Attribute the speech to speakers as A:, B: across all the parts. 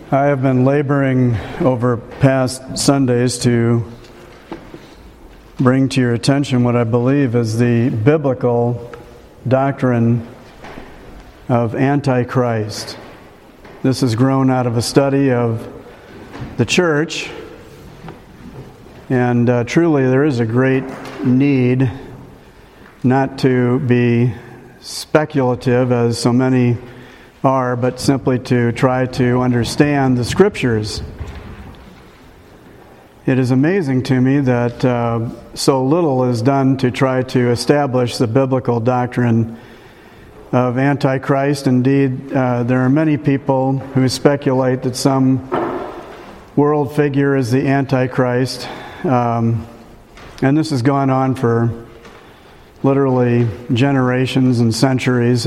A: I have been laboring over past Sundays to bring to your attention what I believe is the biblical doctrine of Antichrist. This has grown out of a study of the church, and truly there is a great need not to be speculative as so many are, but simply to try to understand the Scriptures. It is amazing to me that so little is done to try to establish the biblical doctrine of Antichrist. Indeed, there are many people who speculate that some world figure is the Antichrist. And this has gone on for literally generations and centuries,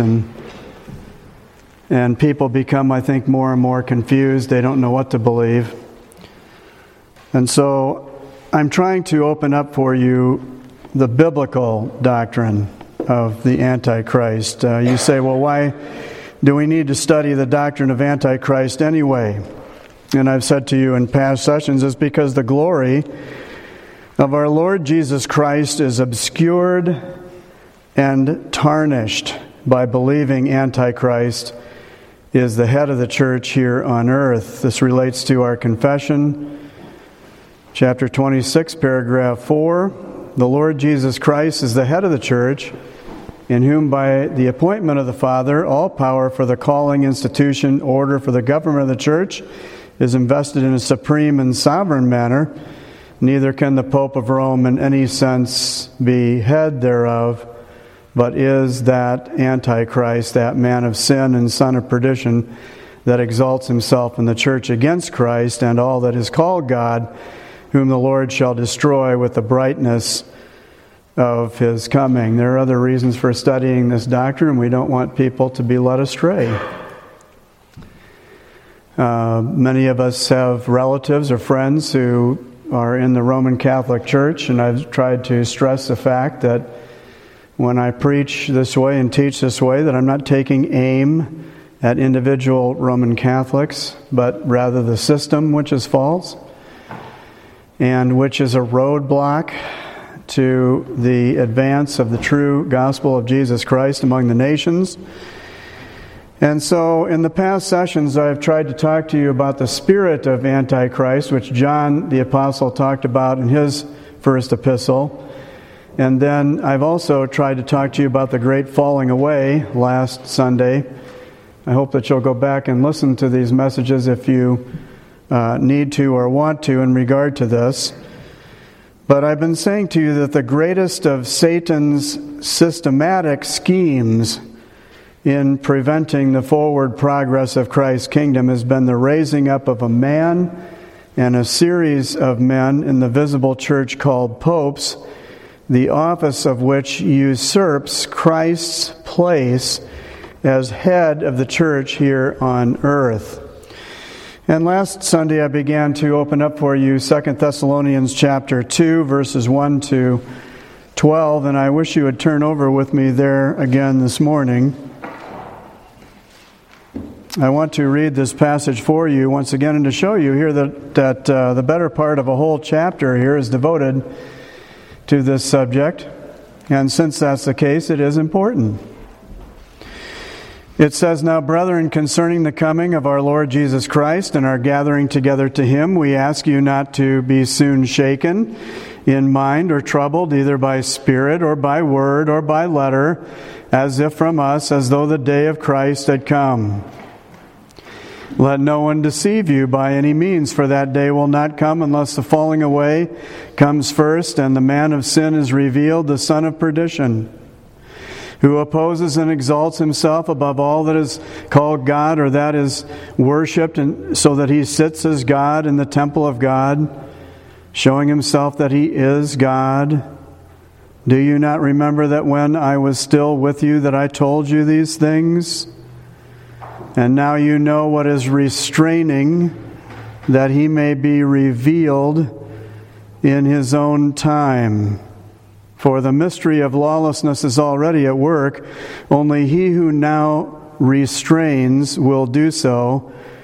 A: and people become, I think, more and more confused. They don't know what to believe. And so I'm trying to open up for you the biblical doctrine of the Antichrist. You say, well, why do we need to study the doctrine of Antichrist anyway? And I've said to you in past sessions, it's because the glory of our Lord Jesus Christ is obscured and tarnished by believing Antichrist is the head of the church here on earth. This relates to our confession. Chapter 26, paragraph 4. The Lord Jesus Christ is the head of the church, in whom by the appointment of the Father, all power for the calling, institution, order for the government of the church is invested in a supreme and sovereign manner. Neither can the Pope of Rome in any sense be head thereof, but is that Antichrist, that man of sin and son of perdition, that exalts himself in the church against Christ and all that is called God, whom the Lord shall destroy with the brightness of his coming. There are other reasons for studying this doctrine. We don't want people to be led astray. Many of us have relatives or friends who are in the Roman Catholic Church, and I've tried to stress the fact that when I preach this way and teach this way, that I'm not taking aim at individual Roman Catholics, but rather the system which is false and which is a roadblock to the advance of the true gospel of Jesus Christ among the nations. And so in the past sessions, I've tried to talk to you about the spirit of Antichrist, which John the Apostle talked about in his first epistle. And then I've also tried to talk to you about the great falling away last Sunday. I hope that you'll go back and listen to these messages if you need to or want to in regard to this. But I've been saying to you that the greatest of Satan's systematic schemes in preventing the forward progress of Christ's kingdom has been the raising up of a man and a series of men in the visible church called popes, the office of which usurps Christ's place as head of the church here on earth. And last Sunday I began to open up for you 2 Thessalonians chapter 2, verses 1 to 12, and I wish you would turn over with me there again this morning. I want to read this passage for you once again and to show you here that the better part of a whole chapter here is devoted to this subject, and since that's the case, it is important. It says, "Now, brethren, concerning the coming of our Lord Jesus Christ and our gathering together to Him, we ask you not to be soon shaken in mind or troubled, either by spirit or by word or by letter, as if from us, as though the day of Christ had come. Let no one deceive you by any means, for that day will not come unless the falling away comes first, and the man of sin is revealed, the son of perdition, who opposes and exalts himself above all that is called God or that is worshipped, and so that he sits as God in the temple of God, showing himself that he is God. Do you not remember that when I was still with you that I told you these things? And now you know what is restraining, that he may be revealed in his own time. For the mystery of lawlessness is already at work. Only he who now restrains will do so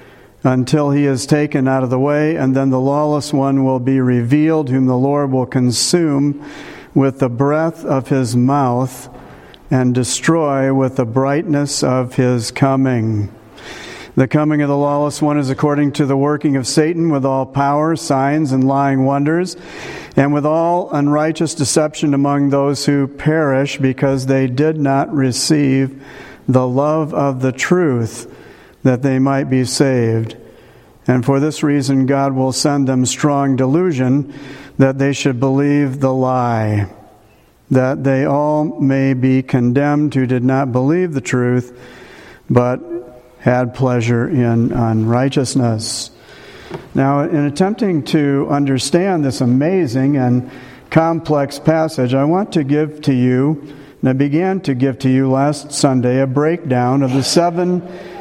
A: until he is taken out of the way, and then the lawless one will be revealed, whom the Lord will consume with the breath of his mouth and destroy with the brightness of his coming. The coming of the lawless one is according to the working of Satan, with all power, signs, and lying wonders, and with all unrighteous deception among those who perish, because they did not receive the love of the truth, that they might be saved. And for this reason God will send them strong delusion, that they should believe the lie, that they all may be condemned who did not believe the truth, but had pleasure in unrighteousness. Now, in attempting to understand this amazing and complex passage, I want to give to you, and I began to give to you last Sunday, a breakdown of the 7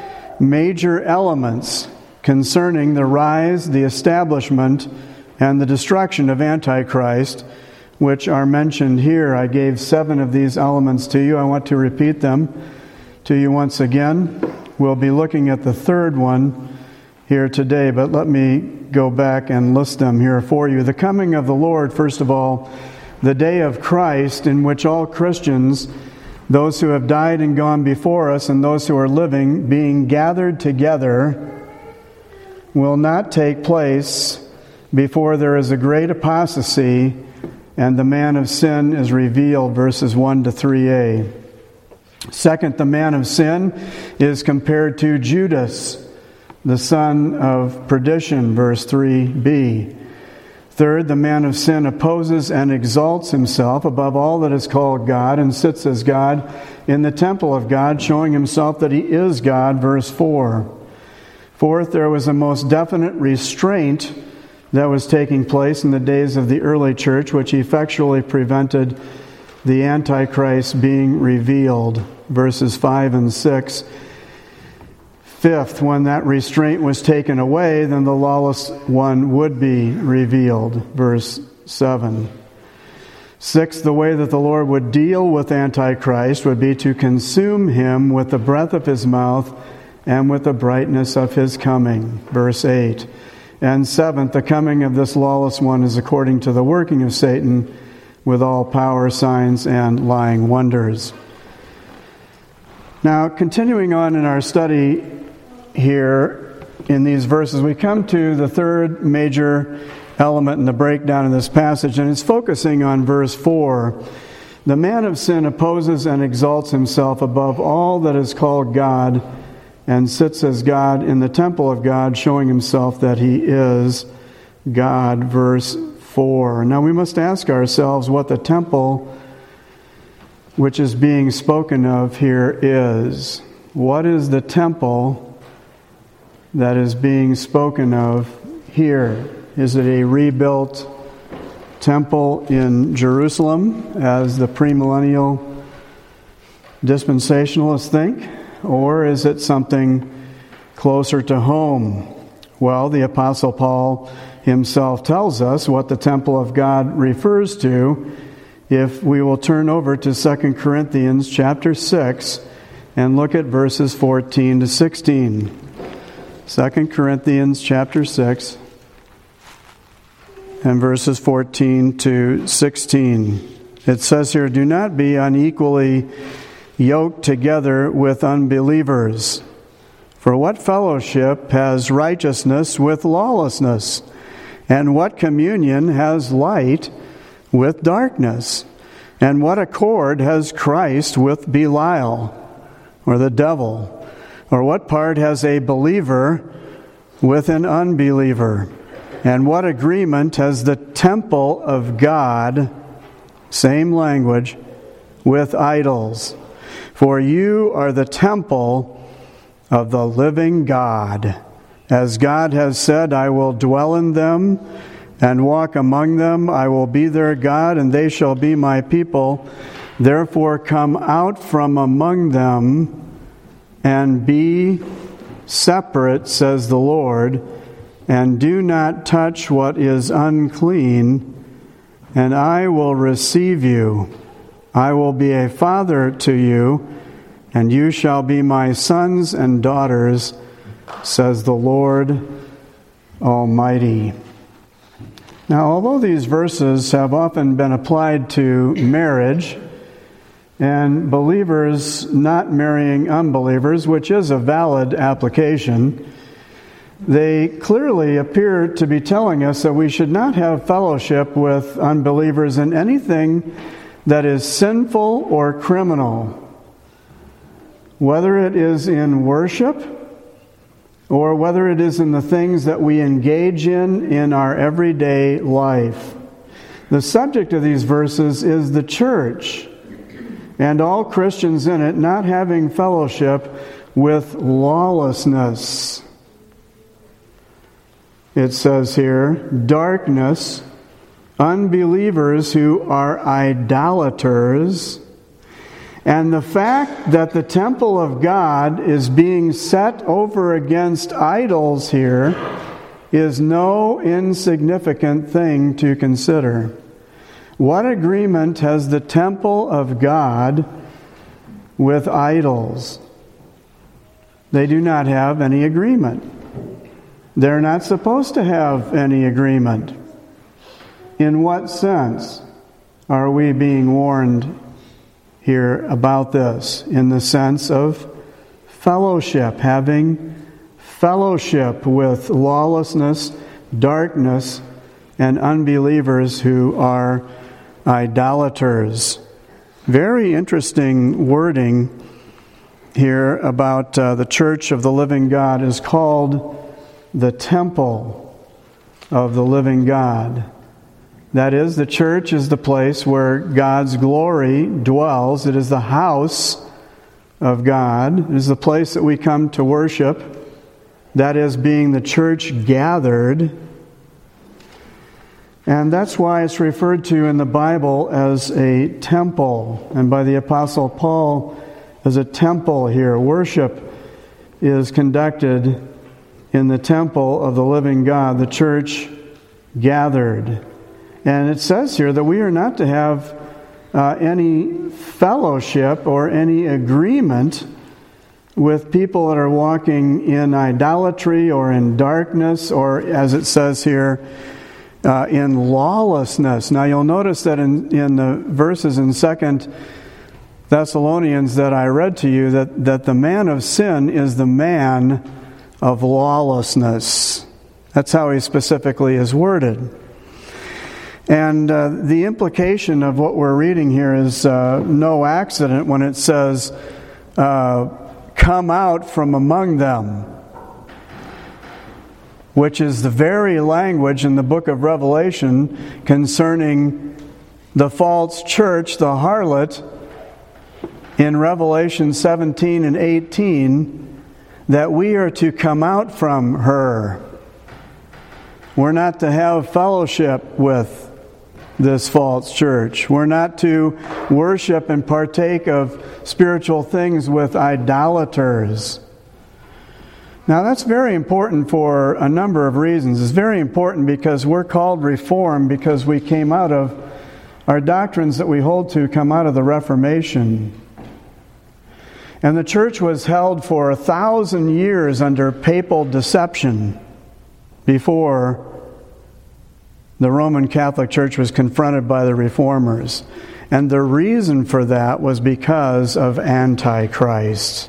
A: major elements concerning the rise, the establishment, and the destruction of Antichrist, which are mentioned here. I gave 7 of these elements to you. I want to repeat them to you once again. We'll be looking at the 3rd one here today, but let me go back and list them here for you. The coming of the Lord, first of all, the day of Christ, in which all Christians, those who have died and gone before us and those who are living, being gathered together, will not take place before there is a great apostasy and the man of sin is revealed, verses 1 to 3a. Second, the man of sin is compared to Judas, the son of perdition, verse 3b. Third, the man of sin opposes and exalts himself above all that is called God and sits as God in the temple of God, showing himself that he is God, verse 4. Fourth, there was a most definite restraint that was taking place in the days of the early church, which effectually prevented the Antichrist being revealed, verses 5 and 6. Fifth, when that restraint was taken away, then the lawless one would be revealed, verse 7. Sixth, the way that the Lord would deal with Antichrist would be to consume him with the breath of his mouth and with the brightness of his coming, verse 8. And seventh, the coming of this lawless one is according to the working of Satan, with all power, signs, and lying wonders. Now, continuing on in our study here in these verses, we come to the 3rd major element in the breakdown of this passage, and it's focusing on verse 4. The man of sin opposes and exalts himself above all that is called God and sits as God in the temple of God, showing himself that he is God, verse 4. Now we must ask ourselves what the temple which is being spoken of here is. What is the temple that is being spoken of here? Is it a rebuilt temple in Jerusalem, as the premillennial dispensationalists think? Or is it something closer to home? Well, the Apostle Paul himself tells us what the temple of God refers to if we will turn over to 2 Corinthians chapter 6 and look at verses 14 to 16. 2 Corinthians chapter 6 and verses 14 to 16. It says here, "Do not be unequally yoked together with unbelievers. For what fellowship has righteousness with lawlessness? And what communion has light with darkness? And what accord has Christ with Belial, or the devil? Or what part has a believer with an unbeliever? And what agreement has the temple of God," same language, "with idols? For you are the temple of the living God. As God has said, I will dwell in them and walk among them. I will be their God, and they shall be my people. Therefore come out from among them and be separate, says the Lord, and do not touch what is unclean, and I will receive you. I will be a father to you, and you shall be my sons and daughters, says the Lord Almighty. Now, although these verses have often been applied to marriage and believers not marrying unbelievers, which is a valid application, they clearly appear to be telling us that we should not have fellowship with unbelievers in anything that is sinful or criminal, whether it is in worship or whether it is in the things that we engage in our everyday life. The subject of these verses is the church and all Christians in it not having fellowship with lawlessness. It says here, darkness, unbelievers who are idolaters, and the fact that the temple of God is being set over against idols here is no insignificant thing to consider. What agreement has the temple of God with idols? They do not have any agreement. They're not supposed to have any agreement. In what sense are we being warned here about this? In the sense of fellowship, having fellowship with lawlessness, darkness, and unbelievers who are idolaters. Very interesting wording here about the church of the living God is called the temple of the living God. That is, the church is the place where God's glory dwells. It is the house of God. It is the place that we come to worship. That is, being the church gathered. And that's why it's referred to in the Bible as a temple, and by the Apostle Paul as a temple here. Worship is conducted in the temple of the living God, the church gathered. And it says here that we are not to have any fellowship or any agreement with people that are walking in idolatry or in darkness, or as it says here, in lawlessness. Now you'll notice that in the verses in 2 Thessalonians that I read to you, that the man of sin is the man of lawlessness. That's how he specifically is worded. And the implication of what we're reading here is no accident when it says, come out from among them, which is the very language in the book of Revelation concerning the false church, the harlot, in Revelation 17 and 18, that we are to come out from her. We're not to have fellowship with this false church. We're not to worship and partake of spiritual things with idolaters. Now that's very important for a number of reasons. It's very important because we're called Reformed because we came out of, our doctrines that we hold to come out of the Reformation. And the church was held for 1,000 years under papal deception before the Roman Catholic Church was confronted by the Reformers. And the reason for that was because of Antichrist,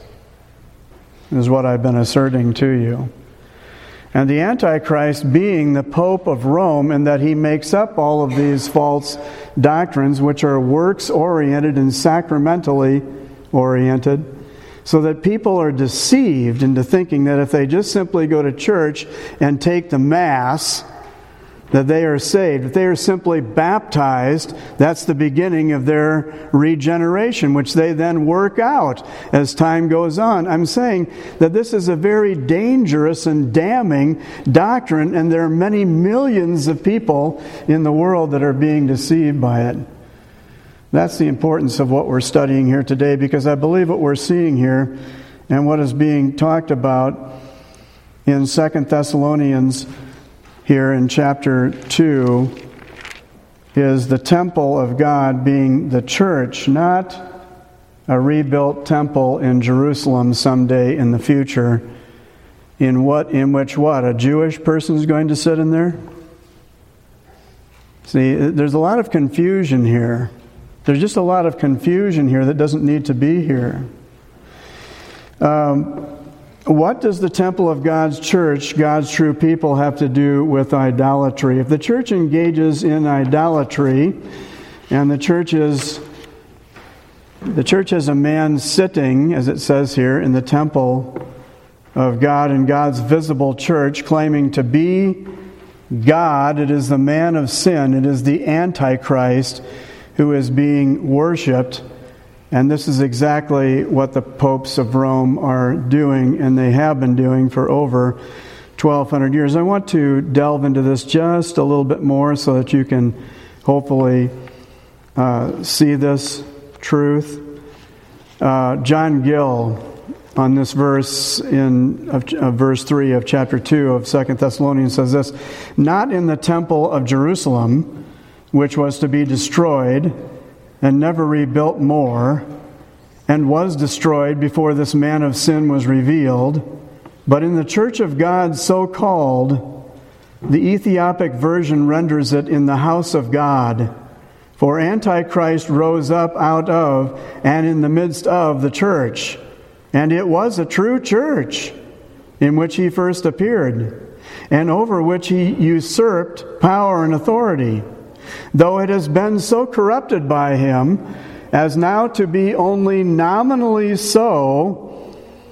A: is what I've been asserting to you. And the Antichrist being the Pope of Rome, in that he makes up all of these false doctrines, which are works-oriented and sacramentally oriented, so that people are deceived into thinking that if they just simply go to church and take the Mass, that they are saved. If they are simply baptized, that's the beginning of their regeneration, which they then work out as time goes on. I'm saying that this is a very dangerous and damning doctrine, and there are many millions of people in the world that are being deceived by it. That's the importance of what we're studying here today, because I believe what we're seeing here and what is being talked about in 2 Thessalonians here in chapter 2 is the temple of God being the church, not a rebuilt temple in Jerusalem someday in the future, in which a Jewish person is going to sit in there? See, there's a lot of confusion here. There's just a lot of confusion here that doesn't need to be here. What does the temple of God's church, God's true people, have to do with idolatry? If the church engages in idolatry, and the church has a man sitting, as it says here, in the temple of God and God's visible church, claiming to be God, it is the man of sin, it is the Antichrist who is being worshipped. And this is exactly what the popes of Rome are doing, and they have been doing for over 1,200 years. I want to delve into this just a little bit more so that you can hopefully see this truth. John Gill, on this verse of verse 3 of chapter 2 of 2 Thessalonians, says this: "Not in the temple of Jerusalem, which was to be destroyed and never rebuilt more, and was destroyed before this man of sin was revealed, but in the church of God so called." The Ethiopic version renders it "in the house of God." For Antichrist rose up out of and in the midst of the church, and it was a true church in which he first appeared, and over which he usurped power and authority, though it has been so corrupted by him as now to be only nominally so.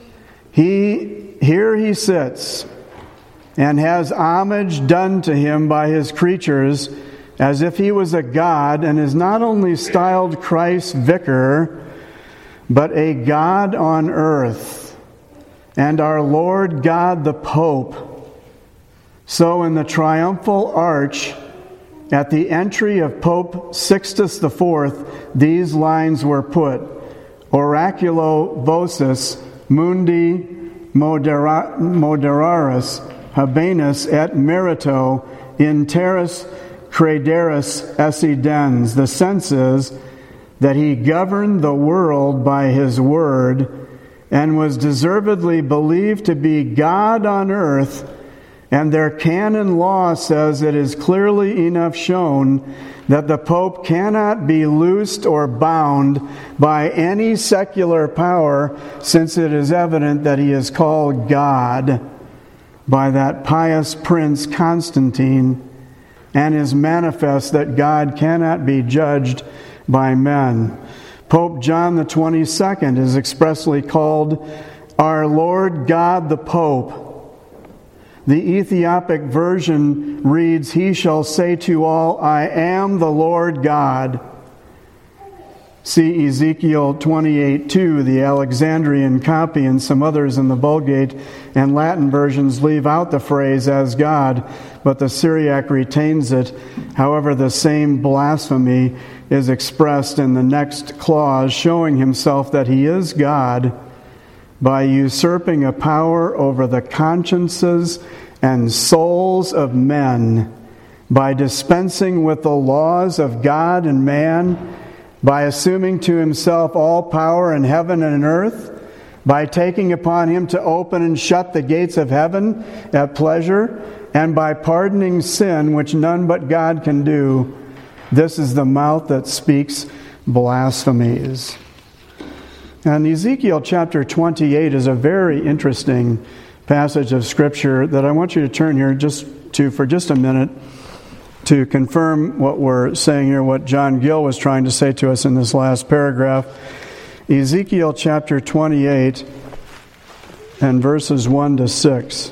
A: Here he sits and has homage done to him by his creatures as if he was a god, and is not only styled Christ's vicar, but a god on earth, and our Lord God the Pope. So in the triumphal arch at the entry of Pope Sixtus IV, these lines were put: "Oraculo vocis mundi moderaris habenis et merito in terris crederis esse dens." The sense is that he governed the world by his word and was deservedly believed to be God on earth, and their canon law says it is clearly enough shown that the Pope cannot be loosed or bound by any secular power, since it is evident that he is called God by that pious prince Constantine, and is manifest that God cannot be judged by men. Pope John the 22nd is expressly called our Lord God the Pope. The Ethiopic version reads, "He shall say to all, I am the Lord God." See Ezekiel 28:2. The Alexandrian copy and some others in the Vulgate and Latin versions leave out the phrase "as God," but the Syriac retains it. However, the same blasphemy is expressed in the next clause, showing himself that he is God by usurping a power over the consciences and souls of men, by dispensing with the laws of God and man, by assuming to himself all power in heaven and in earth, by taking upon him to open and shut the gates of heaven at pleasure, and by pardoning sin, which none but God can do. This is the mouth that speaks blasphemies. And Ezekiel chapter 28 is a very interesting passage of Scripture that I want you to turn here for just a minute to confirm what we're saying here, what John Gill was trying to say to us in this last paragraph. Ezekiel chapter 28 and verses 1 to 6.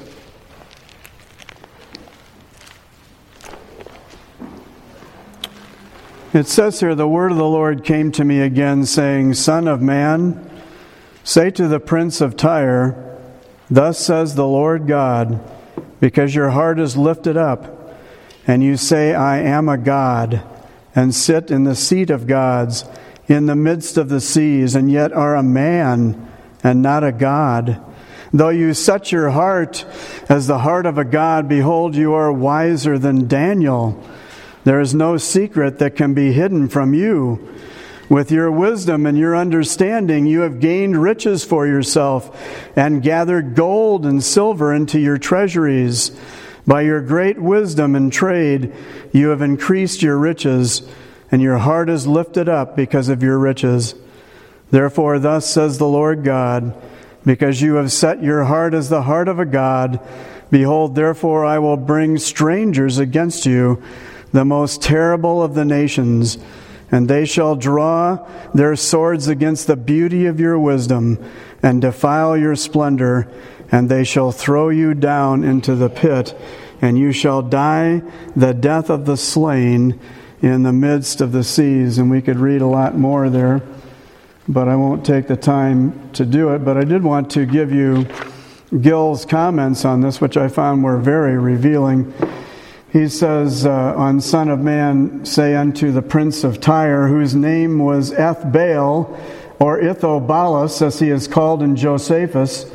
A: It says here, "The word of the Lord came to me again, saying, Son of man, say to the prince of Tyre, Thus says the Lord God, because your heart is lifted up, and you say, I am a god, and sit in the seat of gods, in the midst of the seas, and yet are a man, and not a god. Though you set your heart as the heart of a god, behold, you are wiser than Daniel. There is no secret that can be hidden from you. With your wisdom and your understanding, you have gained riches for yourself and gathered gold and silver into your treasuries. By your great wisdom and trade, you have increased your riches, and your heart is lifted up because of your riches. Therefore, thus says the Lord God, because you have set your heart as the heart of a god, behold, therefore I will bring strangers against you, the most terrible of the nations, and they shall draw their swords against the beauty of your wisdom and defile your splendor, and they shall throw you down into the pit, and you shall die the death of the slain in the midst of the seas. And we could read a lot more there, but I won't take the time to do it. But I did want to give you Gill's comments on this, which I found were very revealing. He says, on Son of Man, say unto the prince of Tyre, whose name was Ethbaal, or Ithobalus, as he is called in Josephus,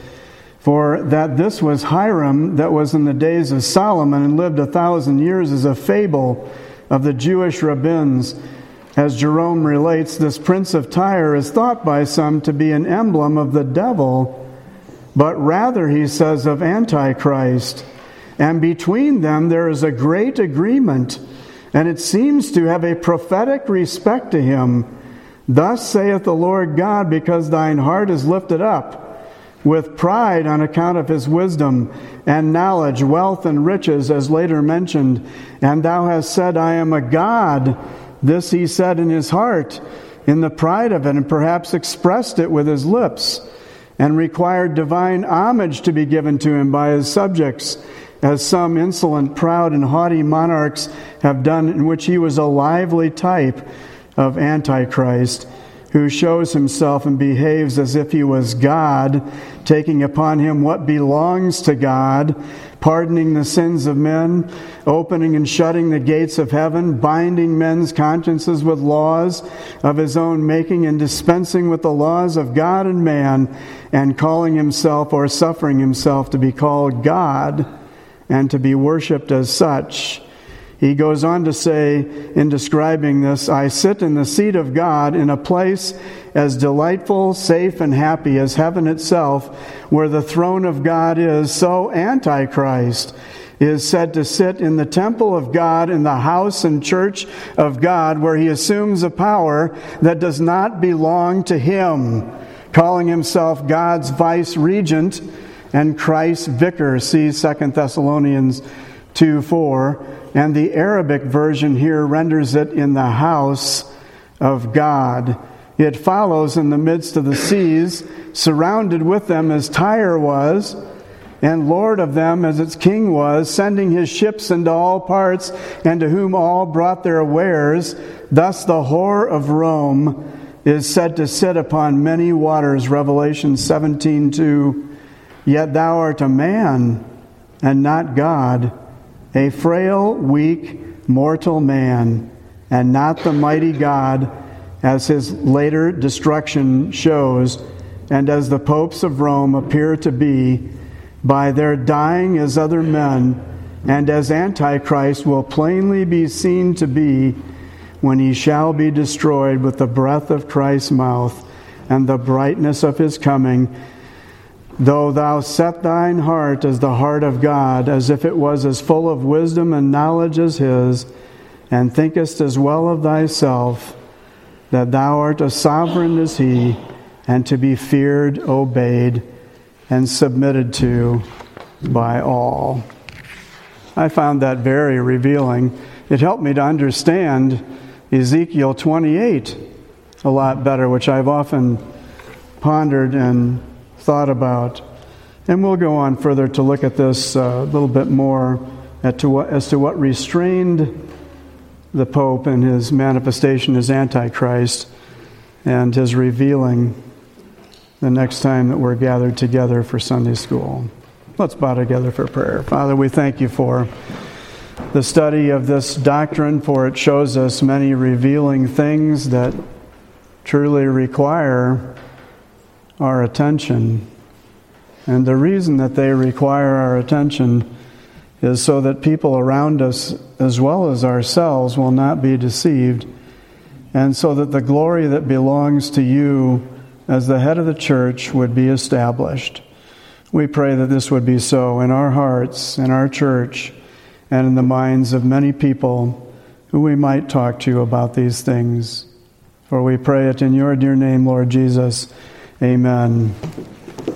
A: for that this was Hiram that was in the days of Solomon and lived 1,000 years, is a fable of the Jewish rabbins. As Jerome relates, this prince of Tyre is thought by some to be an emblem of the devil, but rather, he says, of Antichrist. And between them there is a great agreement, and it seems to have a prophetic respect to him. Thus saith the Lord God, because thine heart is lifted up with pride on account of his wisdom and knowledge, wealth and riches, as later mentioned, and thou hast said, I am a god. This he said in his heart, in the pride of it, and perhaps expressed it with his lips, and required divine homage to be given to him by his subjects, as some insolent, proud, and haughty monarchs have done, in which he was a lively type of Antichrist, who shows himself and behaves as if he was God, taking upon him what belongs to God, pardoning the sins of men, opening and shutting the gates of heaven, binding men's consciences with laws of his own making, and dispensing with the laws of God and man, and calling himself or suffering himself to be called God and to be worshipped as such. He goes on to say, in describing this, I sit in the seat of God in a place as delightful, safe, and happy as heaven itself, where the throne of God is. So Antichrist is said to sit in the temple of God, in the house and church of God, where he assumes a power that does not belong to him, calling himself God's vice-regent and Christ's vicar. See 2 Thessalonians 2:4. And the Arabic version here renders it in the house of God. It follows in the midst of the seas, surrounded with them as Tyre was, and lord of them as its king was, sending his ships into all parts, and to whom all brought their wares. Thus the whore of Rome is said to sit upon many waters. Revelation 17:2. Yet thou art a man, and not God, a frail, weak, mortal man, and not the mighty God, as his later destruction shows, and as the popes of Rome appear to be, by their dying as other men, and as Antichrist will plainly be seen to be, when he shall be destroyed with the breath of Christ's mouth, and the brightness of his coming. Though thou set thine heart as the heart of God, as if it was as full of wisdom and knowledge as his, and thinkest as well of thyself, that thou art as sovereign as he, and to be feared, obeyed, and submitted to by all. I found that very revealing. It helped me to understand Ezekiel 28 a lot better, which I've often pondered and thought about. And we'll go on further to look at this a little bit more as to what restrained the Pope in his manifestation as Antichrist and his revealing the next time that we're gathered together for Sunday school. Let's bow together for prayer. Father, we thank you for the study of this doctrine, for it shows us many revealing things that truly require our attention. And the reason that they require our attention is so that people around us, as well as ourselves, will not be deceived and so that the glory that belongs to you as the head of the church would be established. We pray that this would be so in our hearts, in our church, and in the minds of many people who we might talk to about these things. For we pray it in your dear name, Lord Jesus. Amen.